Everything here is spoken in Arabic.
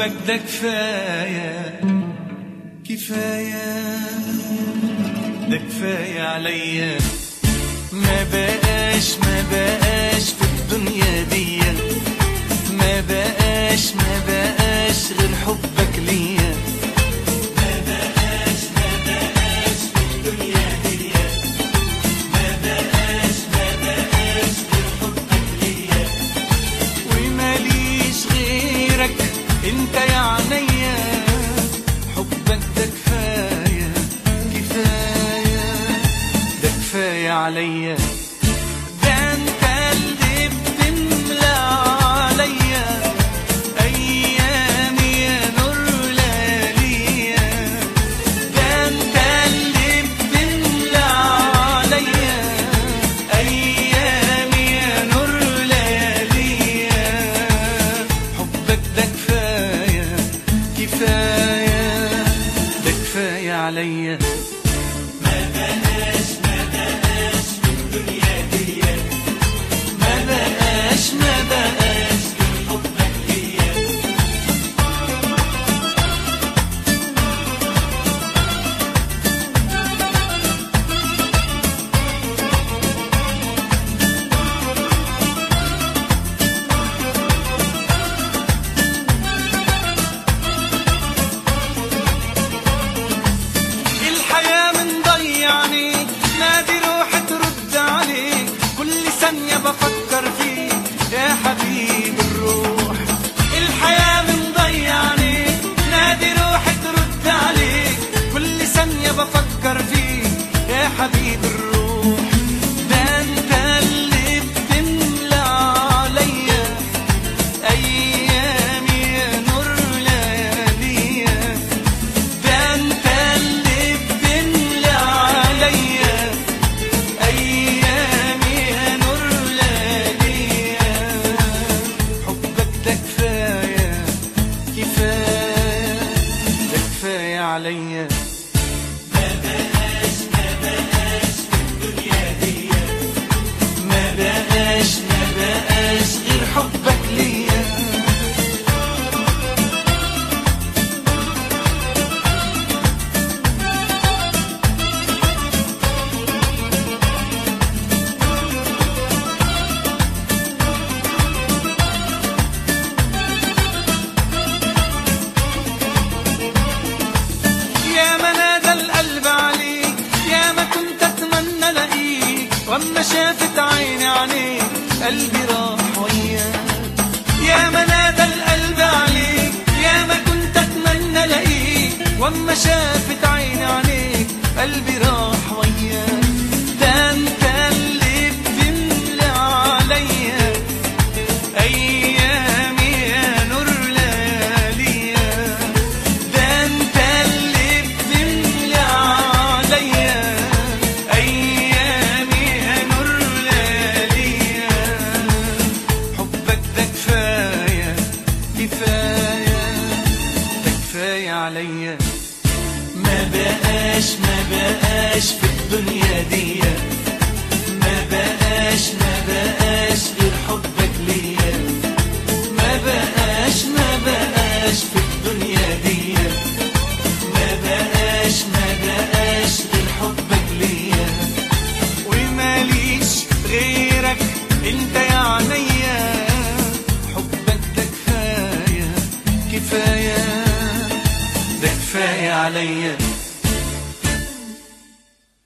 حبك ده كفاية كفاية، ده كفاية عليا. ما بقاش في الدنيا دي، ما بقاش غير حبك ليا. ما بقاش في الدنيا دي، ما بقاش غير حبك ليا. وماليش غيرك انت يا عينيا، حبك ده كفاية كفاية، ده كفاية عليا. ده انت اللي بتملى عليا ايامي يا نور لياليا. ده انت اللي بتملى عليا ايامي يا نور لياليا. حبك ده كفاية كفاية، ده كفاية عليا. ما بقاش في الدنيا دي، ما بقاش غير حبك ليا. الحياة منضيعني، نادي روحي ترد عليك، كل ثانية بفكر فيك يا حبيب الروح. الحياة منضيعني، نادي روحي ترد عليك، كل ثانية بفكر فيك يا حبيب الروح. ده انت اللي بتملى عليا ايامي يا نور لياليا. ده انت اللي بتملى عليا ايامي يا نور لياليا. حبك ده كفاية كفاية، ده كفاية عليا. ما بقاش في الدنيا دي، ما بقاش غير حبك ليا. يا ما نادى القلب عليك، يا ما كنت اتمنى الاقيك، واما شافت عيني عليك قلبي راح وياك. يا ما نادى القلب عليك، يا ما كنت اتمنى الاقيك، واما شافت عيني عليك قلبي راح وياك. ده انت اللي بتملى عليا ايامي يا نور لياليا. ده انت اللي بتملى عليا ايامي يا نور لياليا. حبك ده كفاية كفاية، ده كفاية عليا. ما بقاش في الدنيا دي، ما بقاش غير حبك ليا. ما بقاش في الدنيا دي، ما بقاش غير حبك ليا. وماليش غيرك انت يا عينيا، حبك ده كفاية كفاية، ده كفاية عليا.